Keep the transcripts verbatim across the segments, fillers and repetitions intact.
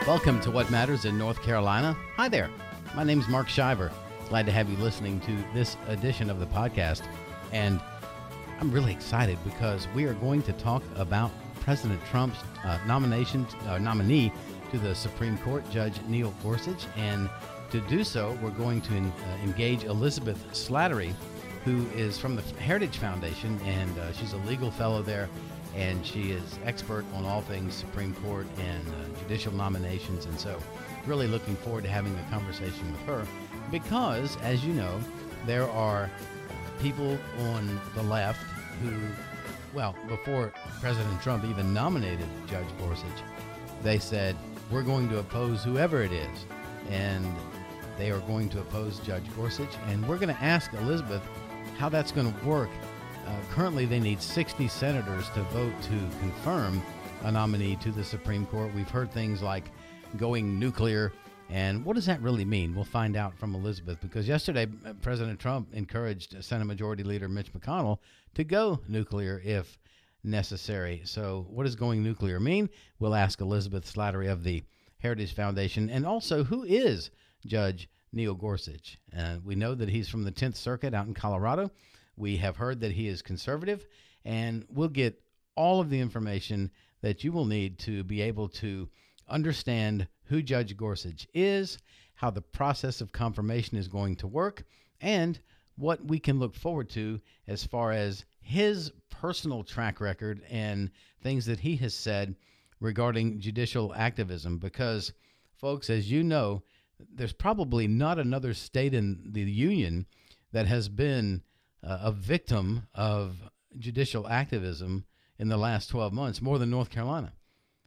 Welcome to What Matters in North Carolina. Hi there. My name's Mark Shiver. Glad to have you listening to this edition of the podcast. And I'm really excited because we are going to talk about President Trump's uh, nomination, uh, nominee to the Supreme Court, Judge Neil Gorsuch. And to do so, we're going to en- uh, engage Elizabeth Slattery, who is from the Heritage Foundation, and uh, she's a legal fellow there. And she is expert on all things Supreme Court and uh, judicial nominations. And so really looking forward to having a conversation with her because, as you know, there are people on the left who, well, before President Trump even nominated Judge Gorsuch, they said, we're going to oppose whoever it is. And they are going to oppose Judge Gorsuch. And we're going to ask Elizabeth how that's going to work. Uh, currently, they need sixty senators to vote to confirm a nominee to the Supreme Court. We've heard things like going nuclear. And what does that really mean? We'll find out from Elizabeth, because yesterday, President Trump encouraged Senate Majority Leader Mitch McConnell to go nuclear if necessary. So what does going nuclear mean? We'll ask Elizabeth Slattery of the Heritage Foundation. And also, who is Judge Neil Gorsuch? Uh, we know that he's from the tenth Circuit out in Colorado. We have heard that he is conservative, and we'll get all of the information that you will need to be able to understand who Judge Gorsuch is, how the process of confirmation is going to work, and what we can look forward to as far as his personal track record and things that he has said regarding judicial activism. Because, folks, as you know, there's probably not another state in the union that has been Uh, a victim of judicial activism in the last twelve months, more than North Carolina.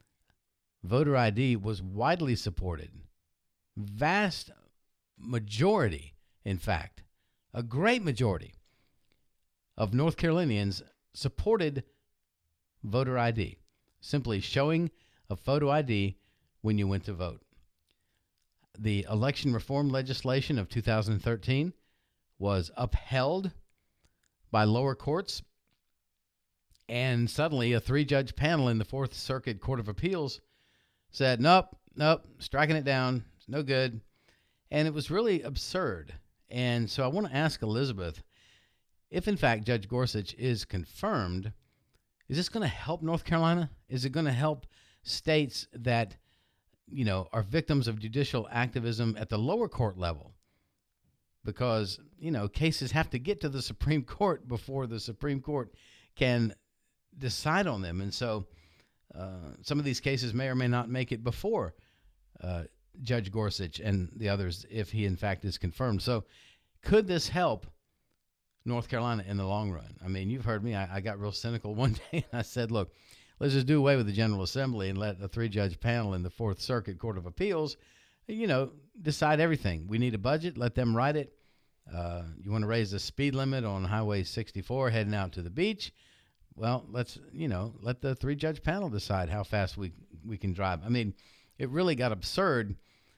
Voter I D was widely supported. Vast majority, in fact, a great majority of North Carolinians supported voter I D, simply showing a photo I D when you went to vote. The election reform legislation of two thousand thirteen was upheld by lower courts, and suddenly a three-judge panel in the Fourth Circuit Court of Appeals said, nope, nope, striking it down, it's no good. And it was really absurd. And so I want to ask Elizabeth, if in fact Judge Gorsuch is confirmed, is this going to help North Carolina? Is it going to help states that, you know, are victims of judicial activism at the lower court level? Because, you know, cases have to get to the Supreme Court before the Supreme Court can decide on them. And so uh, some of these cases may or may not make it before uh, Judge Gorsuch and the others if he, in fact, is confirmed. So could this help North Carolina in the long run? I mean, you've heard me. I, I got real cynical one day, and I said, look, let's just do away with the General Assembly and let a three-judge panel in the Fourth Circuit Court of Appeals, you know, decide everything. We need a budget. Let them write it. Uh, you want to raise the speed limit on Highway sixty-four heading out to the beach? Well, let's, you know, let the three-judge panel decide how fast we we can drive. I mean, it really got absurd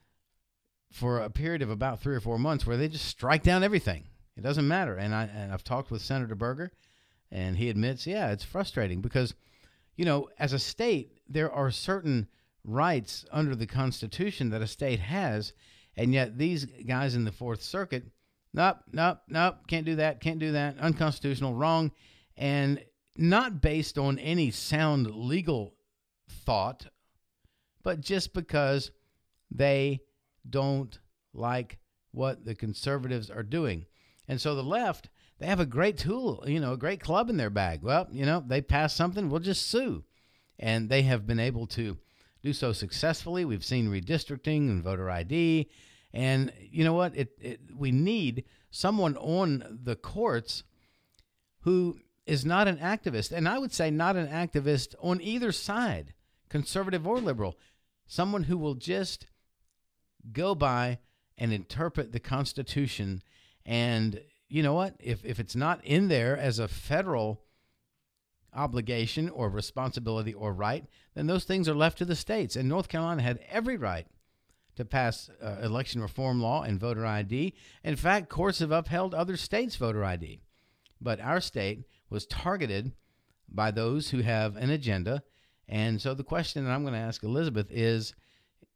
for a period of about three or four months where they just strike down everything. It doesn't matter. And, I, and I've talked with Senator Berger, and he admits, yeah, it's frustrating because, you know, as a state, there are certain rights under the Constitution that a state has, and yet these guys in the Fourth Circuit, nope, nope, nope, can't do that, can't do that, unconstitutional, wrong, and not based on any sound legal thought, but just because they don't like what the conservatives are doing. And so the left, they have a great tool, you know, a great club in their bag. Well, you know, they pass something, we'll just sue. And they have been able to do so successfully. We've seen redistricting and voter I D. And you know what? It, it we need someone on the courts who is not an activist. And I would say not an activist on either side, conservative or liberal. Someone who will just go by and interpret the Constitution. And you know what? If if it's not in there as a federal obligation or responsibility or right, then those things are left to the states. And North Carolina had every right to pass uh, election reform law and voter I D. In fact, courts have upheld other states' voter I D. But our state was targeted by those who have an agenda. And so the question that I'm going to ask Elizabeth is,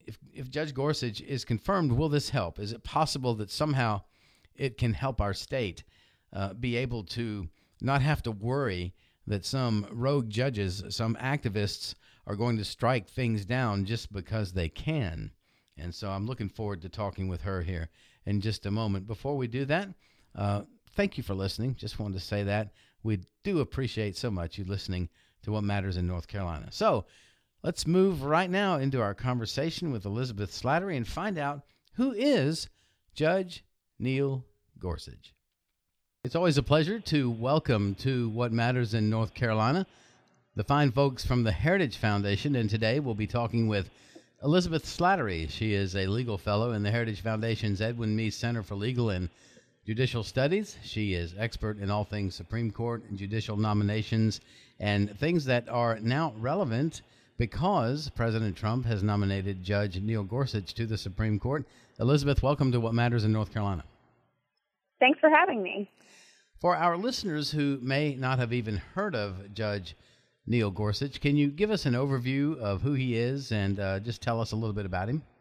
if, if Judge Gorsuch is confirmed, will this help? Is it possible that somehow it can help our state uh, be able to not have to worry that some rogue judges, some activists are going to strike things down just because they can? And so I'm looking forward to talking with her here in just a moment. Before we do that, uh, thank you for listening. Just wanted to say that. We do appreciate so much you listening to What Matters in North Carolina. So let's move right now into our conversation with Elizabeth Slattery and find out who is Judge Neil Gorsuch. It's always a pleasure to welcome to What Matters in North Carolina the fine folks from the Heritage Foundation, and today we'll be talking with Elizabeth Slattery. She is a legal fellow in the Heritage Foundation's Edwin Meese Center for Legal and Judicial Studies. She is expert in all things Supreme Court and judicial nominations and things that are now relevant because President Trump has nominated Judge Neil Gorsuch to the Supreme Court. Elizabeth, welcome to What Matters in North Carolina. Thanks for having me. For our listeners who may not have even heard of Judge Neil Gorsuch, can you give us an overview of who he is and uh, just tell us a little bit about him?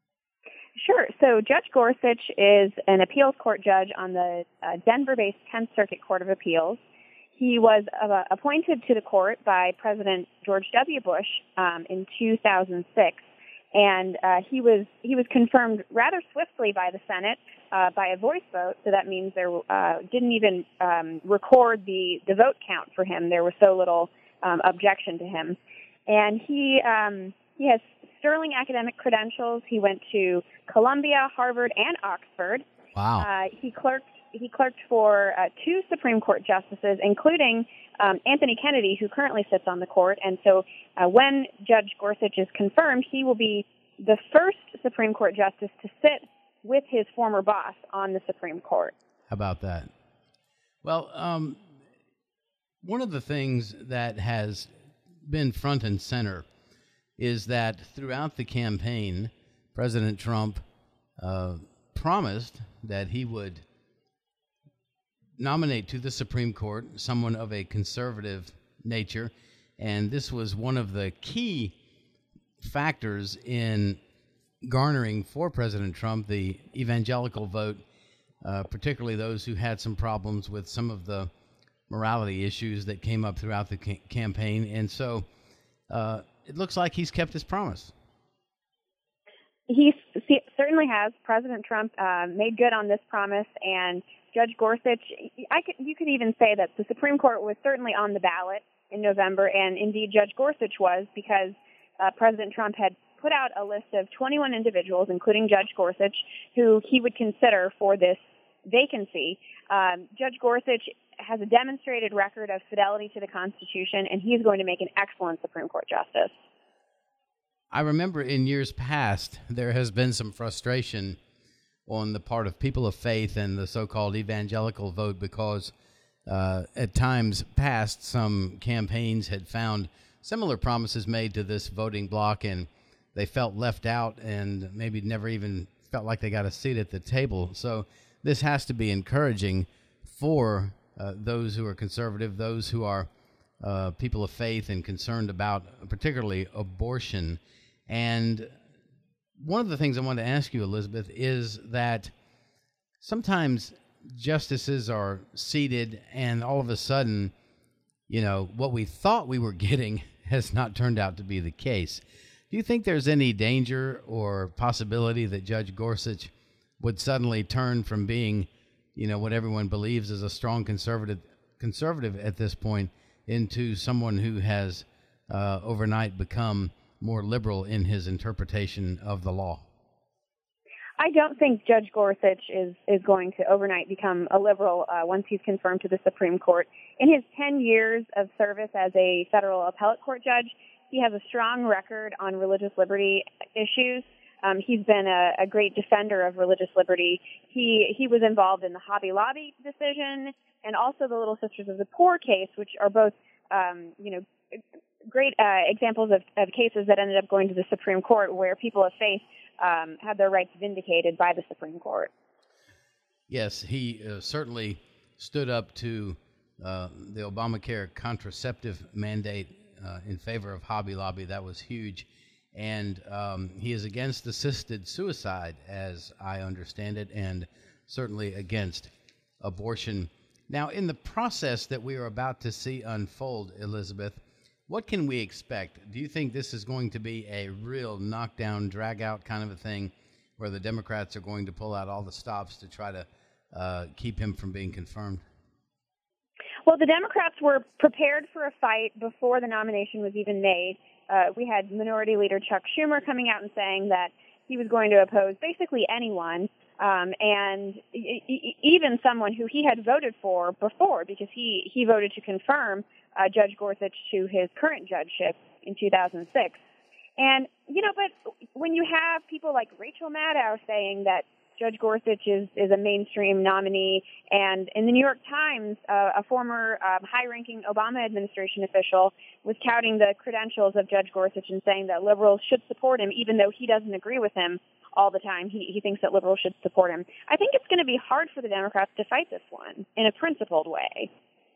Sure. So Judge Gorsuch is an appeals court judge on the uh, Denver-based tenth Circuit Court of Appeals. He was uh, appointed to the court by President George W. Bush um, in two thousand six, and uh, he was he was confirmed rather swiftly by the Senate uh, by a voice vote. So that means there uh, didn't even um, record the the vote count for him. There was so little um, objection to him, and he um, he has sterling academic credentials. He went to Columbia, Harvard, and Oxford. Wow. Uh, he clerked he clerked for uh, two Supreme Court justices, including um, Anthony Kennedy, who currently sits on the court. And so uh, when Judge Gorsuch is confirmed, he will be the first Supreme Court justice to sit with his former boss on the Supreme Court. How about that? Well, um, one of the things that has been front and center is that throughout the campaign, President Trump uh, promised that he would nominate to the Supreme Court someone of a conservative nature, and this was one of the key factors in garnering for President Trump the evangelical vote, uh, particularly those who had some problems with some of the morality issues that came up throughout the ca- campaign. And so uh, it looks like he's kept his promise. He certainly has. President Trump uh, made good on this promise, and Judge Gorsuch, I could, you could even say that the Supreme Court was certainly on the ballot in November, and indeed Judge Gorsuch was, because uh, President Trump had put out a list of twenty-one individuals, including Judge Gorsuch, who he would consider for this vacancy. Um, Judge Gorsuch has a demonstrated record of fidelity to the Constitution, and he's going to make an excellent Supreme Court justice. I remember in years past, there has been some frustration on the part of people of faith and the so-called evangelical vote because uh, at times past, some campaigns had found similar promises made to this voting bloc, and they felt left out and maybe never even felt like they got a seat at the table. So this has to be encouraging for uh, those who are conservative, those who are uh, people of faith and concerned about particularly abortion. And one of the things I wanted to ask you, Elizabeth, is that sometimes justices are seated and all of a sudden, you know, what we thought we were getting has not turned out to be the case. Do you think there's any danger or possibility that Judge Gorsuch would suddenly turn from being, you know, what everyone believes is a strong conservative conservative at this point into someone who has uh, overnight become more liberal in his interpretation of the law? I don't think Judge Gorsuch is, is going to overnight become a liberal uh, once he's confirmed to the Supreme Court. In his ten years of service as a federal appellate court judge, he has a strong record on religious liberty issues. Um, he's been a, a great defender of religious liberty. He he was involved in the Hobby Lobby decision and also the Little Sisters of the Poor case, which are both, um, you know, great uh, examples of, of cases that ended up going to the Supreme Court where people of faith um, had their rights vindicated by the Supreme Court. Yes, he uh, certainly stood up to uh, the Obamacare contraceptive mandate uh, in favor of Hobby Lobby. That was huge. and um, he is against assisted suicide, as I understand it, and certainly against abortion. Now, in the process that we are about to see unfold, Elizabeth, what can we expect? Do you think this is going to be a real knockdown, drag-out kind of a thing, where the Democrats are going to pull out all the stops to try to uh, keep him from being confirmed? Well, the Democrats were prepared for a fight before the nomination was even made. Uh, we had Minority Leader Chuck Schumer coming out and saying that he was going to oppose basically anyone, um, and e- e- even someone who he had voted for before, because he, he voted to confirm uh, Judge Gorsuch to his current judgeship in two thousand six. And, you know, but when you have people like Rachel Maddow saying that Judge Gorsuch is, is a mainstream nominee, and in the New York Times, uh, a former um, high-ranking Obama administration official was touting the credentials of Judge Gorsuch and saying that liberals should support him, even though he doesn't agree with him all the time. He, he thinks that liberals should support him. I think it's going to be hard for the Democrats to fight this one in a principled way.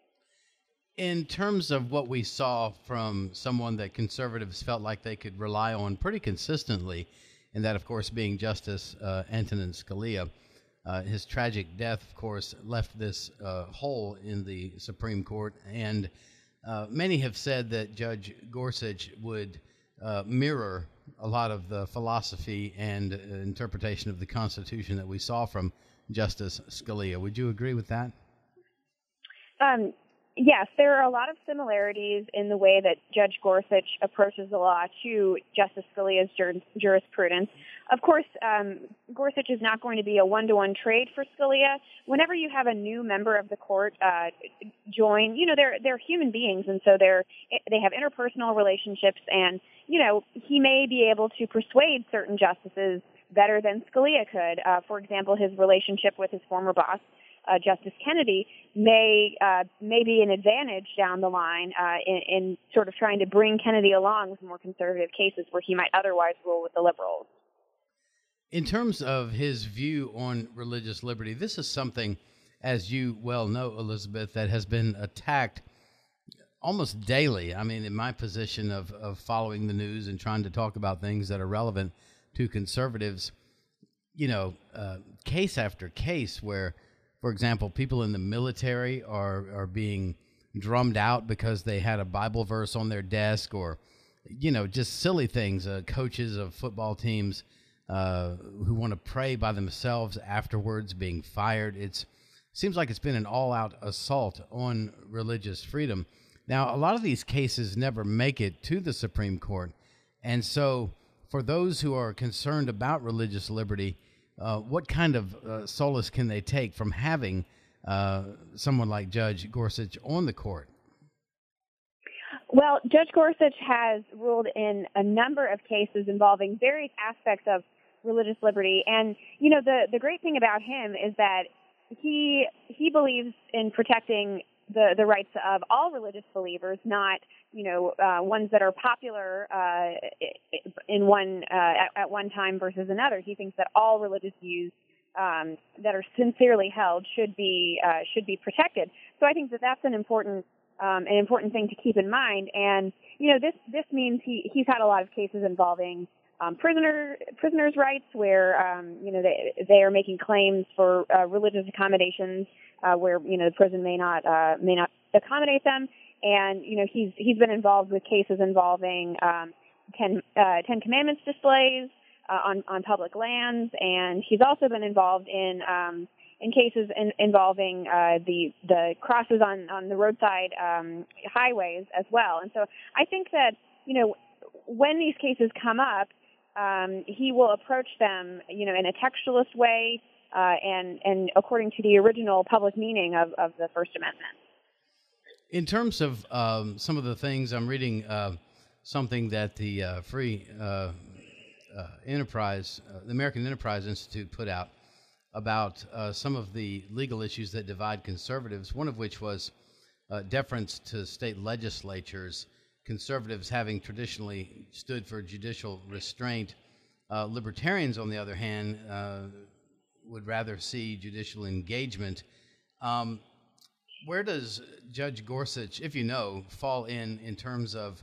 In terms of what we saw from someone that conservatives felt like they could rely on pretty consistently, and that, of course, being Justice uh, Antonin Scalia, uh, his tragic death, of course, left this uh, hole in the Supreme Court. And uh, many have said that Judge Gorsuch would uh, mirror a lot of the philosophy and uh, interpretation of the Constitution that we saw from Justice Scalia. Would you agree with that? Um. Yes, there are a lot of similarities in the way that Judge Gorsuch approaches the law to Justice Scalia's jur- jurisprudence. Of course, um, Gorsuch is not going to be a one-to-one trade for Scalia. Whenever you have a new member of the court uh, join, you know, they're they're human beings, and so they're they have interpersonal relationships, and you know, he may be able to persuade certain justices better than Scalia could. Uh, for example, his relationship with his former boss, Uh, Justice Kennedy, may uh, may be an advantage down the line uh, in, in sort of trying to bring Kennedy along with more conservative cases where he might otherwise rule with the liberals. In terms of his view on religious liberty, this is something, as you well know, Elizabeth, that has been attacked almost daily. I mean, in my position of, of following the news and trying to talk about things that are relevant to conservatives, you know, uh, case after case where, for example, people in the military are, are being drummed out because they had a Bible verse on their desk, or, you know, just silly things. Uh, coaches of football teams uh, who want to pray by themselves afterwards being fired. It seems like it's been an all-out assault on religious freedom. Now, a lot of these cases never make it to the Supreme Court. And so for those who are concerned about religious liberty, Uh, what kind of uh, solace can they take from having uh, someone like Judge Gorsuch on the court? Well, Judge Gorsuch has ruled in a number of cases involving various aspects of religious liberty. And, you know, the, the great thing about him is that he he believes in protecting the, the rights of all religious believers, not, you know, uh, ones that are popular uh, in one uh, at, at one time versus another. He thinks that all religious views um, that are sincerely held should be uh, should be protected. So I think that that's an important um, an important thing to keep in mind. And you know, this this means he he's had a lot of cases involving um, prisoner prisoners' rights, where um, you know they they are making claims for uh, religious accommodations uh, where you know the prison may not uh, may not accommodate them. And, you know, he's he's been involved with cases involving um, ten, uh, Ten Commandments displays uh, on, on public lands. And he's also been involved in um, in cases in, involving uh, the the crosses on, on the roadside um, highways as well. And so I think that, you know, when these cases come up, um, he will approach them, you know, in a textualist way uh, and, and according to the original public meaning of, of the First Amendment. In terms of um, some of the things, I'm reading uh, something that the uh, Free uh, uh, Enterprise, uh, the American Enterprise Institute put out about uh, some of the legal issues that divide conservatives, one of which was uh, deference to state legislatures, conservatives having traditionally stood for judicial restraint. Uh, libertarians, on the other hand, uh, would rather see judicial engagement. Um, Where does Judge Gorsuch, if you know, fall in in terms of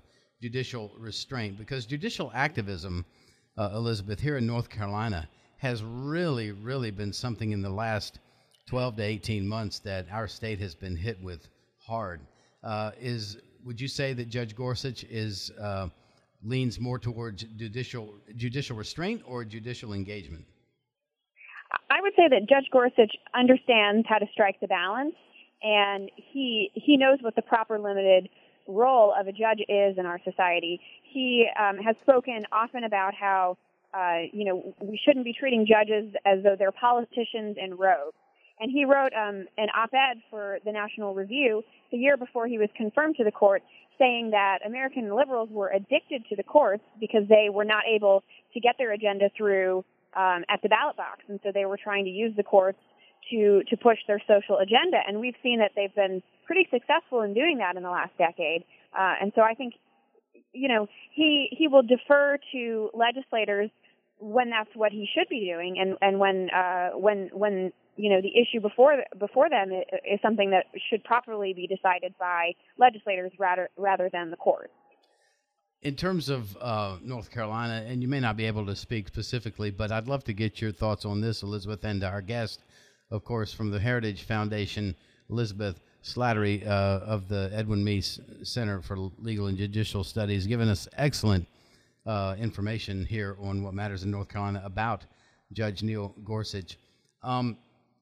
judicial restraint, because judicial activism, uh, Elizabeth, here in North Carolina has really, really been something in the last twelve to eighteen months that our state has been hit with hard. Uh, is would you say that Judge Gorsuch is uh, leans more towards judicial judicial restraint or judicial engagement? I would say that Judge Gorsuch understands how to strike the balance, and he he knows what the proper limited role of a judge is in our society. He um, has spoken often about how uh, you know we shouldn't be treating judges as though they're politicians in robes. And he wrote um, an op-ed for the National Review the year before he was confirmed to the court, saying that American liberals were addicted to the courts because they were not able to get their agenda through um, at the ballot box, and so they were trying to use the courts to to push their social agenda. And we've seen that they've been pretty successful in doing that in the last decade. Uh, and so I think, you know, he he will defer to legislators when that's what he should be doing, and and when uh, when when you know the issue before before them is something that should properly be decided by legislators rather rather than the courts. In terms of uh, North Carolina, and you may not be able to speak specifically, but I'd love to get your thoughts on this, Elizabeth, and our guest, of course, from the Heritage Foundation, Elizabeth Slattery uh, of the Edwin Meese Center for Legal and Judicial Studies, giving us excellent uh, information here on what matters in North Carolina about Judge Neil Gorsuch. Um,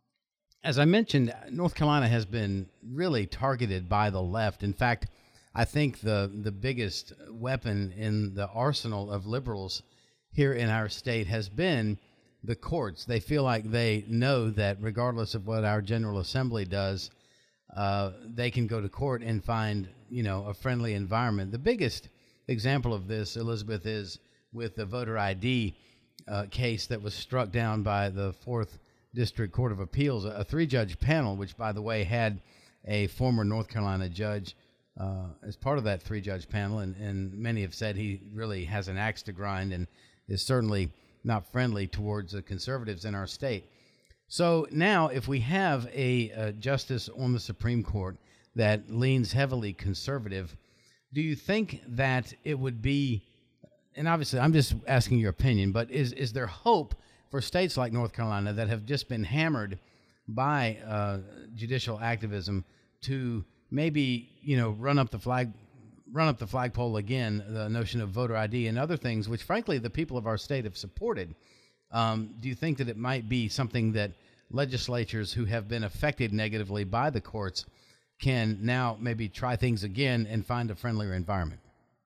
as I mentioned, North Carolina has been really targeted by the left. In fact, I think the, the biggest weapon in the arsenal of liberals here in our state has been the courts. They feel like they know that regardless of what our General Assembly does, uh, they can go to court and find, you know, a friendly environment. The biggest example of this, Elizabeth, is with the voter I D uh, case that was struck down by the Fourth District Court of Appeals, a three-judge panel, which, by the way, had a former North Carolina judge uh, as part of that three-judge panel, and, and many have said he really has an axe to grind and is certainly not friendly towards the conservatives in our state. So now, if we have a, a justice on the Supreme Court that leans heavily conservative, do you think that it would be, and obviously I'm just asking your opinion, but is, is there hope for states like North Carolina that have just been hammered by uh, judicial activism to maybe, you know, run up the flag, run up the flagpole again, the notion of voter I D and other things, which frankly the people of our state have supported? Um, do you think that it might be something that legislatures who have been affected negatively by the courts can now maybe try things again and find a friendlier environment?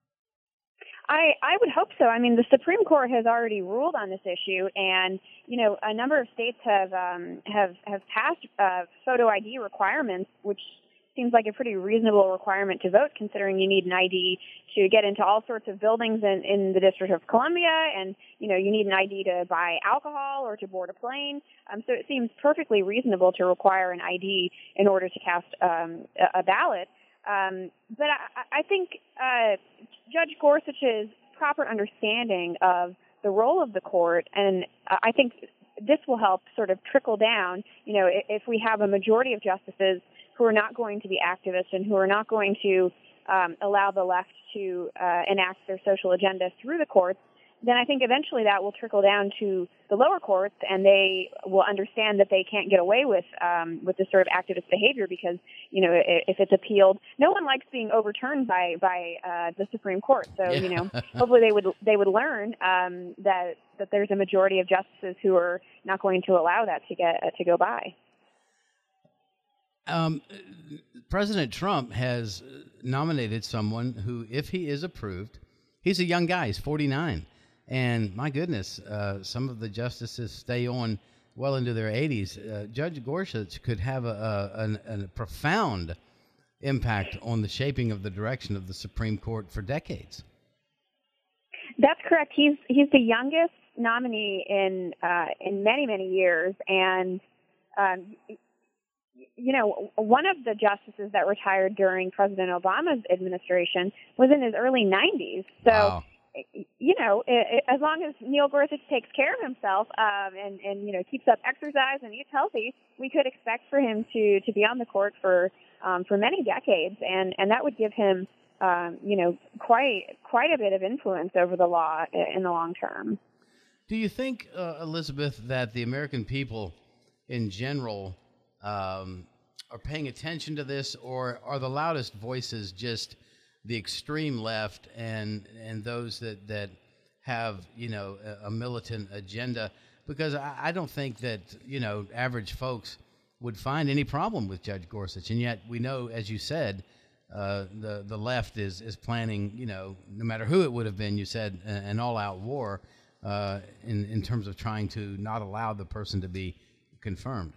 I, I would hope so. I mean, the Supreme Court has already ruled on this issue, and you know, a number of states have um, have have passed uh, photo I D requirements, which seems like a pretty reasonable requirement to vote, considering you need an I D to get into all sorts of buildings in, in the District of Columbia, and you know, you need an I D to buy alcohol or to board a plane. Um, so it seems perfectly reasonable to require an I D in order to cast um, a, a ballot. Um, but I, I think uh, Judge Gorsuch's proper understanding of the role of the court, and I think this will help sort of trickle down. You know, if we have a majority of justices who are not going to be activists and who are not going to um, allow the left to uh, enact their social agenda through the courts, then I think eventually that will trickle down to the lower courts, and they will understand that they can't get away with um, with this sort of activist behavior because, you know, if it's appealed, no one likes being overturned by by uh, the Supreme Court. So, Yeah. you know, hopefully they would they would learn um, that that there's a majority of justices who are not going to allow that to get uh, to go by. Um, President Trump has nominated someone who, if he is approved, he's a young guy, he's forty-nine. And my goodness, uh, some of the justices stay on well into their eighties. Uh, Judge Gorsuch could have a, a, an, a profound impact on the shaping of the direction of the Supreme Court for decades. That's correct. He's he's the youngest nominee in uh, in many many years, and um, you know, one of the justices that retired during President Obama's administration was in his early nineties. So. Wow. You know, it, as long as Neil Gorsuch takes care of himself um, and, and, you know, keeps up exercise and eats healthy, we could expect for him to, to be on the court for um, for many decades. And, and that would give him um, you know, quite quite a bit of influence over the law in the long term. Do you think, uh, Elizabeth, that the American people in general um, are paying attention to this, or are the loudest voices just the extreme left and and those that, that have, you know, a, a militant agenda? Because I, I don't think that, you know, average folks would find any problem with Judge Gorsuch. And yet we know, as you said, uh, the, the left is, is planning, you know, no matter who it would have been, you said, an all-out war uh, in, in terms of trying to not allow the person to be confirmed.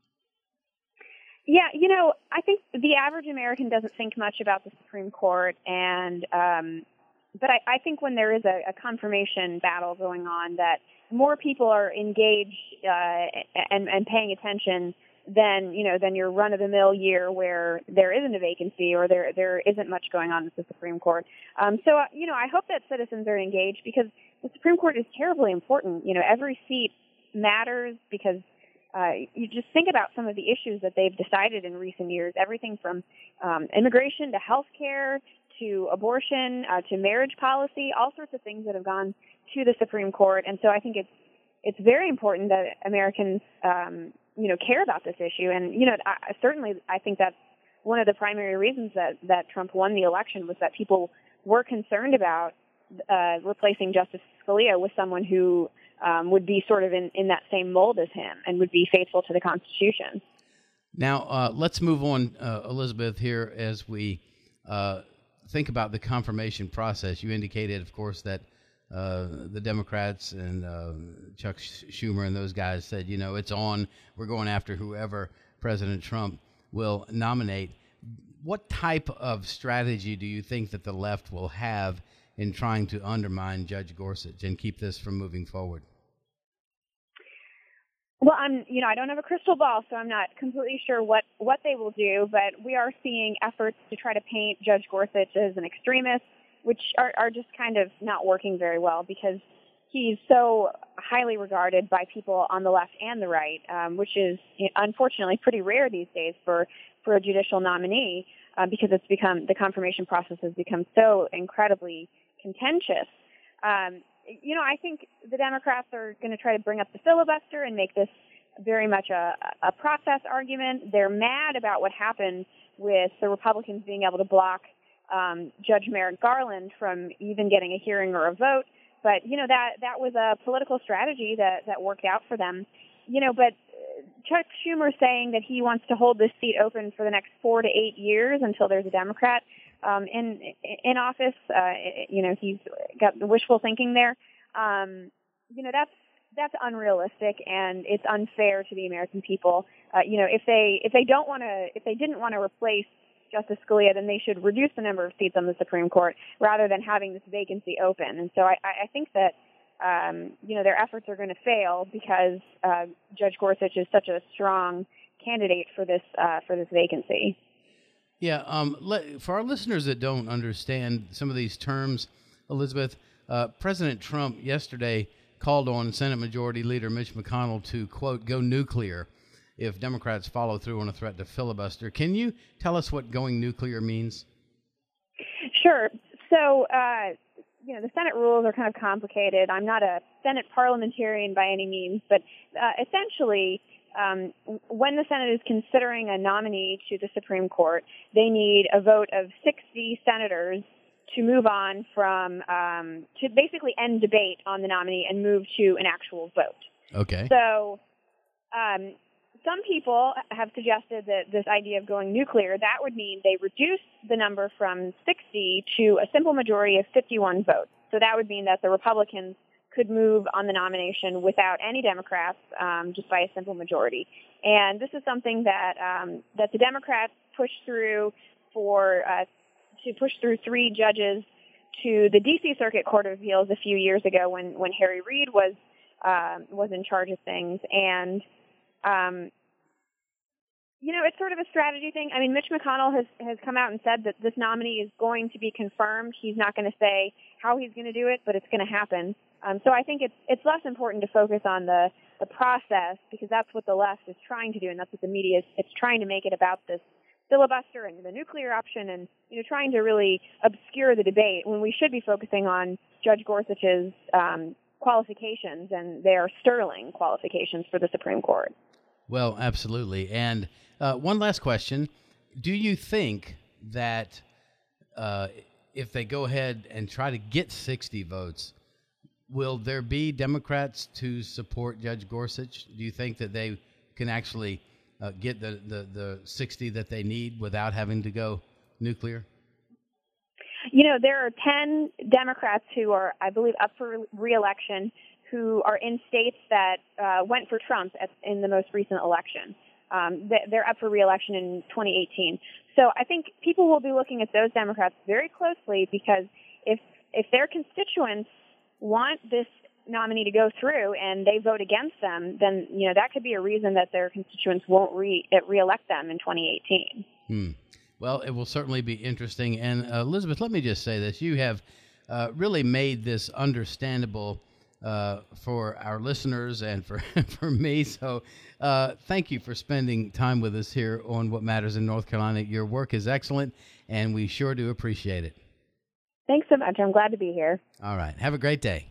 Yeah, you know, I think the average American doesn't think much about the Supreme Court, and um, but I, I think when there is a, a confirmation battle going on, that more people are engaged uh, and, and paying attention than you know than your run-of-the-mill year where there isn't a vacancy or there there isn't much going on with the Supreme Court. Um, so uh, you know, I hope that citizens are engaged because the Supreme Court is terribly important. You know, every seat matters because. Uh, you just think about some of the issues that they've decided in recent years, everything from um, immigration to health care to abortion uh, to marriage policy, all sorts of things that have gone to the Supreme Court. And so I think it's it's very important that Americans, um, you know, care about this issue. And, you know, I, certainly I think that's one of the primary reasons that, that Trump won the election was that people were concerned about uh, replacing Justice Scalia with someone who Um, would be sort of in, in that same mold as him and would be faithful to the Constitution. Now, uh, let's move on, uh, Elizabeth, here as we uh, think about the confirmation process. You indicated, of course, that uh, the Democrats and uh, Chuck Schumer and those guys said, you know, it's on. We're going after whoever President Trump will nominate. What type of strategy do you think that the left will have in trying to undermine Judge Gorsuch and keep this from moving forward? Well, I'm, you know, I don't have a crystal ball, so I'm not completely sure what, what they will do, but we are seeing efforts to try to paint Judge Gorsuch as an extremist, which are, are just kind of not working very well because he's so highly regarded by people on the left and the right, um, which is unfortunately pretty rare these days for, for a judicial nominee uh, because it's become, the confirmation process has become so incredibly contentious. Um, You know, I think the Democrats are going to try to bring up the filibuster and make this very much a, a process argument. They're mad about what happened with the Republicans being able to block um, Judge Merrick Garland from even getting a hearing or a vote. But, you know, that, that was a political strategy that, that worked out for them. You know, but Chuck Schumer saying that he wants to hold this seat open for the next four to eight years until there's a Democrat Um, in in office, uh, you know, he's got the wishful thinking there. Um, you know, that's that's unrealistic and it's unfair to the American people. Uh, you know, if they if they don't want to if they didn't want to replace Justice Scalia, then they should reduce the number of seats on the Supreme Court rather than having this vacancy open. And so I, I think that um, you know their efforts are going to fail because uh, Judge Gorsuch is such a strong candidate for this uh, for this vacancy. Yeah, um, let, for our listeners that don't understand some of these terms, Elizabeth, uh, President Trump yesterday called on Senate Majority Leader Mitch McConnell to, quote, go nuclear if Democrats follow through on a threat to filibuster. Can you tell us what going nuclear means? Sure. So, uh, you know, the Senate rules are kind of complicated. I'm not a Senate parliamentarian by any means, but uh, essentially, Um, when the Senate is considering a nominee to the Supreme Court, they need a vote of sixty senators to move on from, um, to basically end debate on the nominee and move to an actual vote. Okay. So um, some people have suggested that this idea of going nuclear, that would mean they reduce the number from sixty to a simple majority of fifty-one votes. So that would mean that the Republicans could move on the nomination without any Democrats, um, just by a simple majority. And this is something that um, that the Democrats pushed through for uh, to push through three judges to the D C Circuit Court of Appeals a few years ago when when Harry Reid was uh, was in charge of things. And um, you know, it's sort of a strategy thing. I mean, Mitch McConnell has has come out and said that this nominee is going to be confirmed. He's not going to say how he's going to do it, but it's going to happen. Um, so I think it's it's less important to focus on the, the process because that's what the left is trying to do, and that's what the media is. It's trying to make it about this filibuster and the nuclear option and, you know, trying to really obscure the debate when we should be focusing on Judge Gorsuch's um, qualifications, and they are sterling qualifications for the Supreme Court. Well, absolutely. And uh, one last question. Do you think that uh, if they go ahead and try to get sixty votes, will there be Democrats to support Judge Gorsuch? Do you think that they can actually uh, get the, the, the sixty that they need without having to go nuclear? You know, there are ten Democrats who are, I believe, up for re-election who are in states that uh, went for Trump at, in the most recent election. Um, they're up for re-election in twenty eighteen. So I think people will be looking at those Democrats very closely, because if if their constituents want this nominee to go through and they vote against them, then, you know, that could be a reason that their constituents won't re- re-elect them in twenty eighteen. Hmm. Well, it will certainly be interesting. And uh, Elizabeth, let me just say this. You have uh, really made this understandable uh, for our listeners and for, for me. So uh, thank you for spending time with us here on What Matters in North Carolina. Your work is excellent, and we sure do appreciate it. Thanks so much. I'm glad to be here. All right. Have a great day.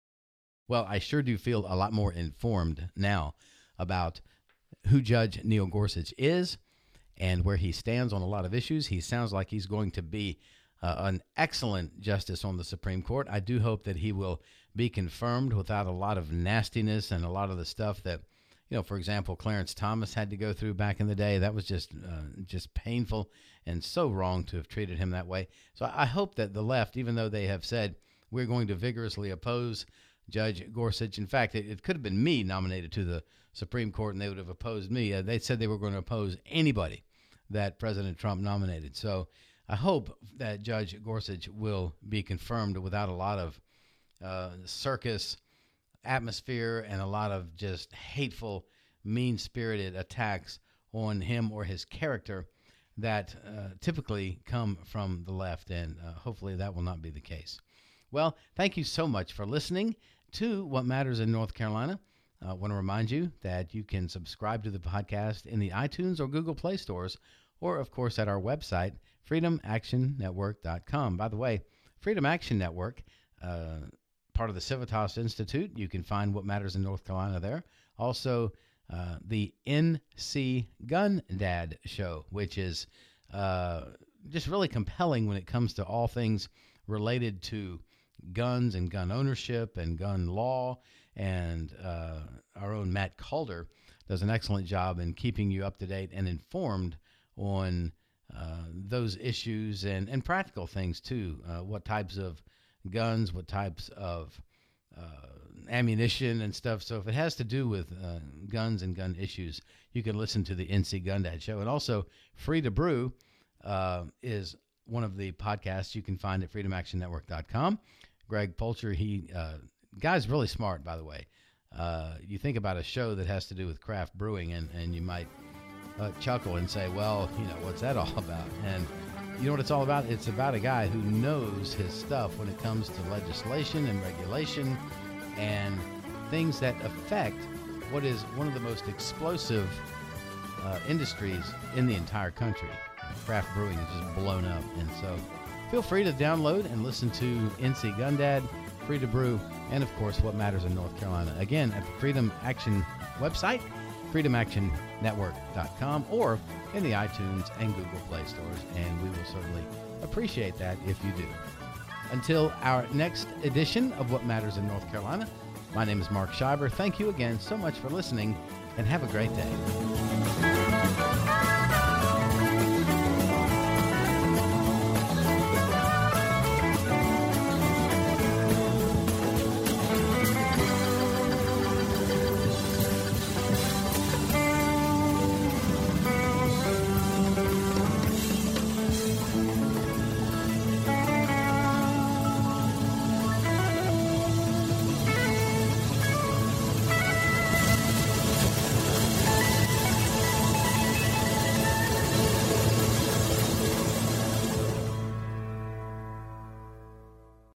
Well, I sure do feel a lot more informed now about who Judge Neil Gorsuch is and where he stands on a lot of issues. He sounds like he's going to be uh, an excellent justice on the Supreme Court. I do hope that he will be confirmed without a lot of nastiness and a lot of the stuff that, you know, for example, Clarence Thomas had to go through back in the day. That was just uh, just painful and so wrong to have treated him that way. So I hope that the left, even though they have said we're going to vigorously oppose Judge Gorsuch. In fact, it, it could have been me nominated to the Supreme Court, and they would have opposed me. Uh, they said they were going to oppose anybody that President Trump nominated. So I hope that Judge Gorsuch will be confirmed without a lot of uh, circus atmosphere and a lot of just hateful, mean-spirited attacks on him or his character that uh, typically come from the left, and uh, hopefully that will not be the case. Well, thank you so much for listening to What Matters in North Carolina. I want to remind you that you can subscribe to the podcast in the iTunes or Google Play stores, or, of course, at our website, freedom action network dot com. By the way, Freedom Action Network, uh, part of the Civitas Institute, you can find What Matters in North Carolina there. Also, uh, the N C Gun Dad Show, which is uh, just really compelling when it comes to all things related to guns and gun ownership and gun law. And uh, our own Matt Calder does an excellent job in keeping you up to date and informed on uh, those issues and, and practical things, too. Uh, what types of guns, what types of uh, ammunition and stuff. So if it has to do with uh, guns and gun issues, you can listen to the N C Gun Dad Show. And also, Free to Brew uh, is one of the podcasts you can find at freedom action network dot com. Greg Polcher, he uh, guy's really smart, by the way. Uh, you think about a show that has to do with craft brewing, and, and you might uh, chuckle and say, well, you know, what's that all about? And you know what it's all about? It's about a guy who knows his stuff when it comes to legislation and regulation and things that affect what is one of the most explosive uh, industries in the entire country. Craft brewing is just blown up. And so feel free to download and listen to N C Gun Dad, Free to Brew, and, of course, What Matters in North Carolina. Again, at the Freedom Action website, freedom action network dot com, or in the iTunes and Google Play stores, and we will certainly appreciate that if you do. Until our next edition of What Matters in North Carolina, my name is Mark Scheiber. Thank you again so much for listening, and have a great day.